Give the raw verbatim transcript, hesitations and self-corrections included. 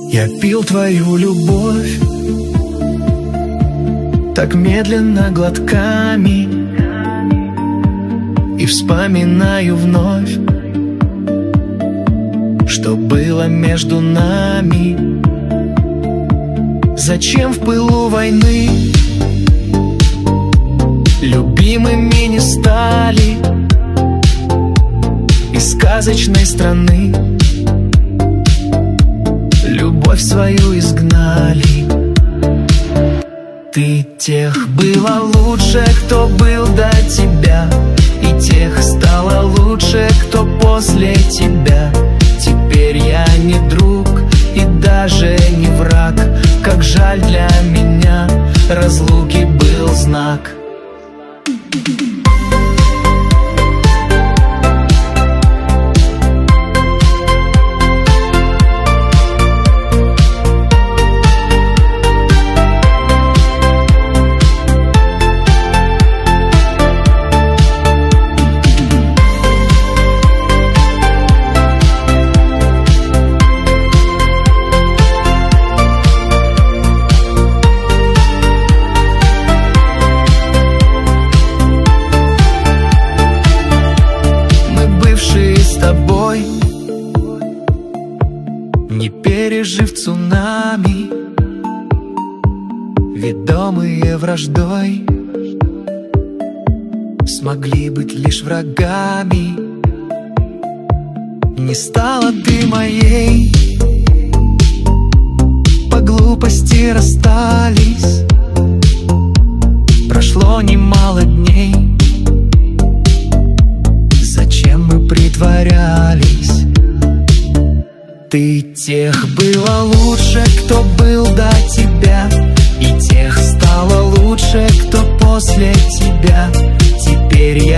Я пил твою любовь так медленно глотками и вспоминаю вновь, что было между нами. Зачем в пылу войны любимыми не стали из сказочной страны? Любовь свою изгнали. Ты тех было лучше, кто был до тебя, и тех стало лучше, кто после тебя. Теперь я не друг и даже не враг. Как жаль, для меня разлуки был знак. Не пережив цунами, ведомые враждой, смогли быть лишь врагами. Не стала ты моей, по глупости расстались. Прошло немало дней, зачем мы притворялись? Ты тех было лучше, кто был до тебя, и тех стало лучше, кто после тебя. Теперь я